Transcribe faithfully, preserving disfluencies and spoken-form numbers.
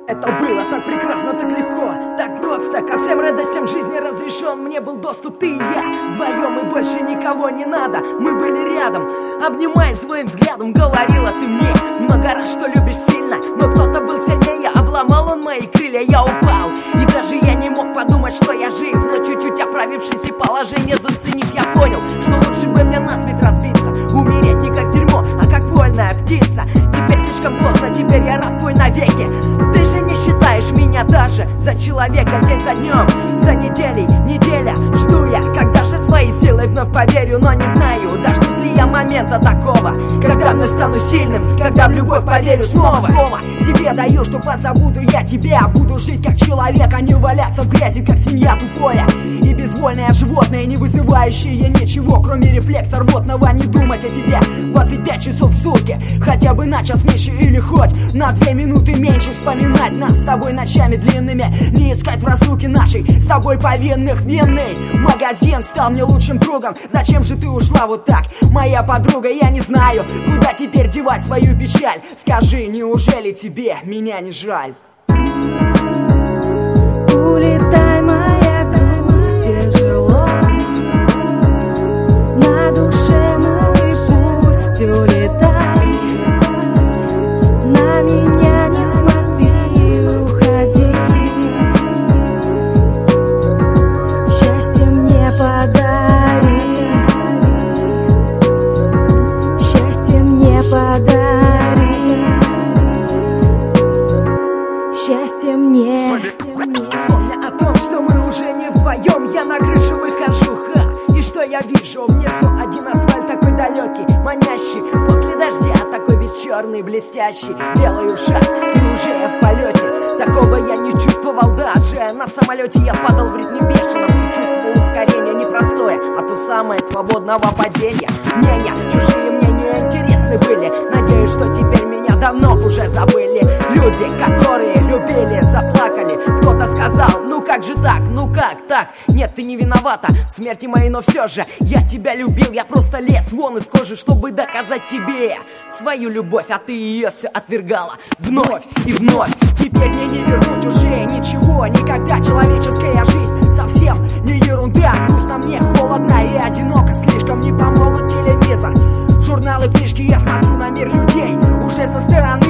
Это было так прекрасно, так легко, так просто. Ко всем радостям жизни разрешен мне был доступ. Ты и я, вдвоем и больше никого не надо. Мы были рядом, обнимая своим взглядом. Говорила ты мне много раз, что любишь сильно, но кто-то был сильнее. Обломал он мои крылья, я упал. И даже я не мог подумать, что я жив. Но чуть-чуть оправившись и положение заценив, я понял, что лучше бы мне насмерть разбиться. Умереть не как дерьмо, а как вольная птица. Теперь слишком поздно, теперь я раб твой навеки. Ты же не считаешь меня даже за человека. День за днем, за неделей, неделя. Жду я, когда же своей силой вновь поверю. Но не знаю, дождусь ли я момента такого, когда вновь стану сильным, когда в любовь поверю снова. Слово себе даю, что позабуду я тебя. Буду жить как человек, а не валяться в грязи, как свинья тупое и безвольное животное, не вызывающее ничего, кроме рефлекса рвотного. Не думать о тебе двадцать пять часов в сутки, хотя бы на час меньше или хоть на две минуты меньше. Вспоминать нас с тобой ночами длинными, не искать в разлуке нашей с тобой повинных. Винный магазин стал мне лучшим другом. Зачем же ты ушла вот так, моя подруга? Я не знаю, куда теперь девать свою печаль. Скажи, неужели тебе меня не жаль? Улетай, моя грусть, тяжело на душе, ну и пусть улетай. На меня не смотри, уходи. Счастье мне подари, счастье мне подари, счастье мне. Помня о том, что мы уже не вдвоем, я на крышу выхожу, ха. И что я вижу? Внизу один асфальт такой далекий, манящий. После дождя такой весь черный, блестящий. Делаю шаг, и уже я в полете. Такого я не чувствовал даже. На самолете я падал в ритме бешеном. Ты чувствовал ускорение непростое, а то самое свободного падения. Мнения чужие мне не интересны были. Надеюсь, что теперь меня давно уже забыли. Люди, которые любили, заплакали. Кто-то сказал, ну как же так, ну как так? Нет, ты не виновата в смерти моей, но все же я тебя любил. Я просто лез вон из кожи, чтобы доказать тебе свою любовь, а ты ее все отвергала вновь и вновь. Теперь мне не вернуть уже ничего никогда. Человеческая жизнь совсем не ерунда. Грустно мне, холодно и одиноко. Слишком не помогут телевизор, журналы, книжки. Я смотрю на мир людей уже со стороны.